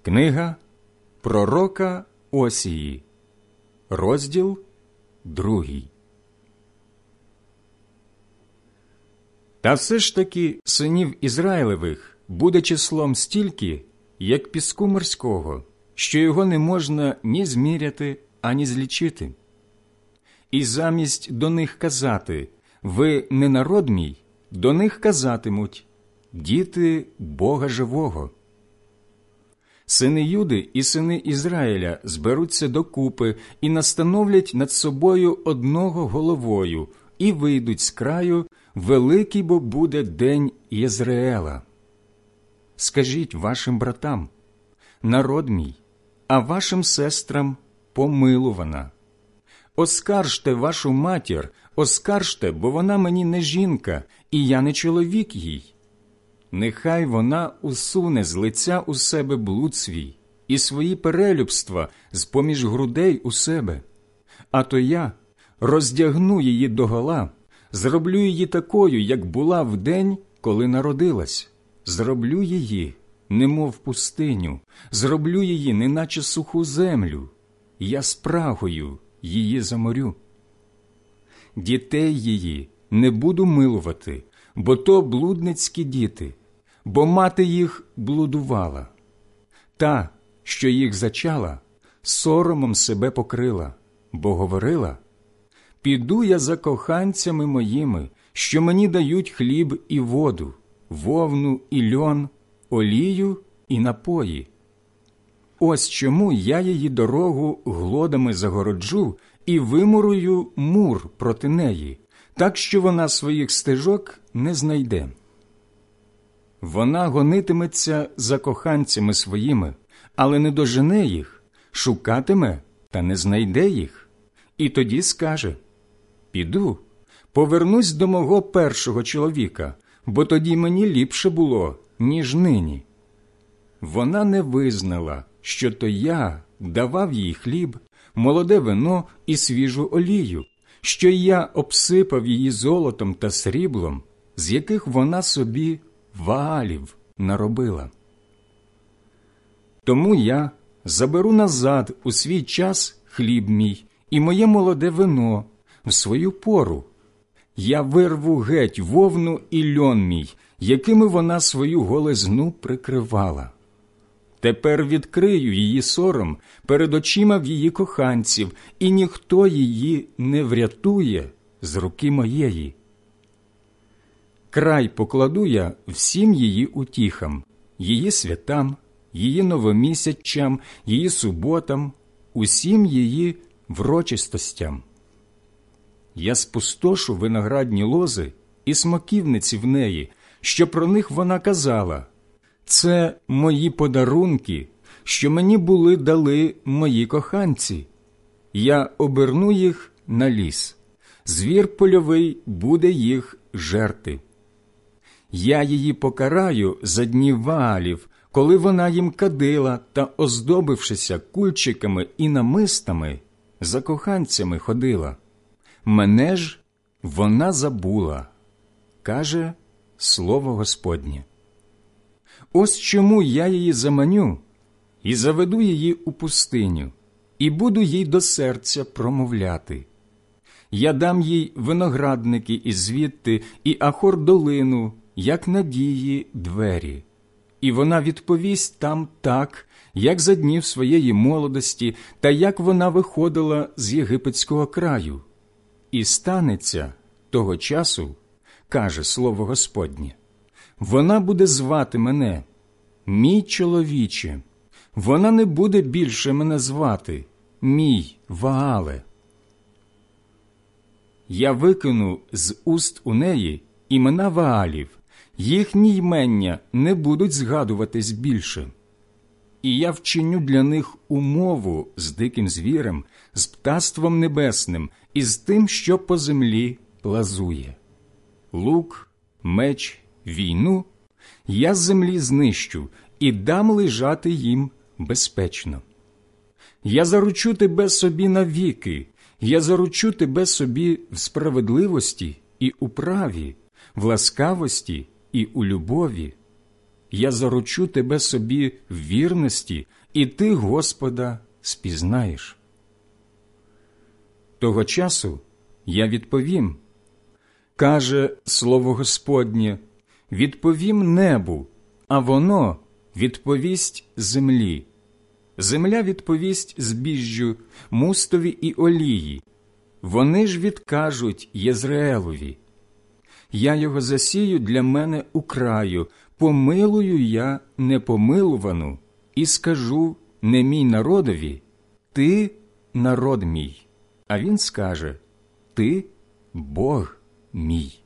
Книга пророка Осії, розділ 2. Та все ж таки синів Ізраїлевих буде числом стільки, як піску морського, що його не можна ні зміряти, ані злічити. І замість до них казати «Ви не народ мій», до них казатимуть «Діти Бога живого». Сини Юди і сини Ізраїля зберуться докупи і настановлять над собою одного головою, і вийдуть з краю, великий бо буде день Єзреела. Скажіть вашим братам, народ мій, а вашим сестрам помилувана. Оскаржте вашу матір, оскаржте, бо вона мені не жінка, і я не чоловік їй. Нехай вона усуне з лиця у себе блуд свій і свої перелюбства з-поміж грудей у себе. А то я роздягну її догола, зроблю її такою, як була в день, коли народилась. Зроблю її, немов пустиню, зроблю її, неначе суху землю. Я спрагою її заморю. Дітей її не буду милувати, бо то блудницькі діти, бо мати їх блудувала. Та, що їх зачала, соромом себе покрила, бо говорила: «Піду я за коханцями моїми, що мені дають хліб і воду, вовну і льон, олію і напої. Ось чому я її дорогу глодами загороджу і вимурую мур проти неї, так що вона своїх стежок не знайде. Вона гонитиметься за коханцями своїми, але не дожене їх, шукатиме, та не знайде їх. І тоді скаже: піду, повернусь до мого першого чоловіка, бо тоді мені ліпше було, ніж нині». Вона не визнала, що то я давав їй хліб, молоде вино і свіжу олію, що я обсипав її золотом та сріблом, з яких вона собі ваалів наробила. Тому я заберу назад у свій час хліб мій і моє молоде вино в свою пору. Я вирву геть вовну і льон мій, якими вона свою голизну прикривала. Тепер відкрию її сором перед очима в її коханців, і ніхто її не врятує з руки моєї. Край покладу я всім її утіхам, її святам, її новомісячам, її суботам, усім її врочистостям. Я спустошу виноградні лози і смоківниці в неї, що про них вона казала: «Це мої подарунки, що мені були дали мої коханці. Я оберну їх на ліс, звір польовий буде їх жерти. Я її покараю за днів Ваалів, коли вона їм кадила та, оздобившися кульчиками і намистами, за коханцями ходила. Мене ж вона забула», каже слово Господнє. «Ось чому я її заманю і заведу її у пустиню, і буду їй до серця промовляти. Я дам їй виноградники і звідти, і Ахор-долину, як надії двері. І вона відповість там так, як за днів своєї молодості, та як вона виходила з єгипетського краю. І станеться того часу, каже слово Господнє, вона буде звати мене: «Мій чоловіче», вона не буде більше мене звати «Мій Ваале». Я викину з уст у неї імена Ваалів, їхні ймення не будуть згадуватись більше. І я вчиню для них умову з диким звірем, з птаством небесним і з тим, що по землі плазує. Лук, меч, війну я з землі знищу і дам лежати їм безпечно. Я заручу тебе собі навіки, я заручу тебе собі в справедливості і у праві, в ласкавості і у любові. я заручу тебе собі в вірності, і ти Господа спізнаєш. Того часу я відповім, каже слово Господнє, відповім небу, а воно відповість землі. Земля відповість збіжжю, мустові і олії. Вони ж відкажуть Єзреелові. Я його засію для мене у краю, помилую я непомилувану, і скажу не мій народові, ти народ мій. А він скаже, ти Бог мій.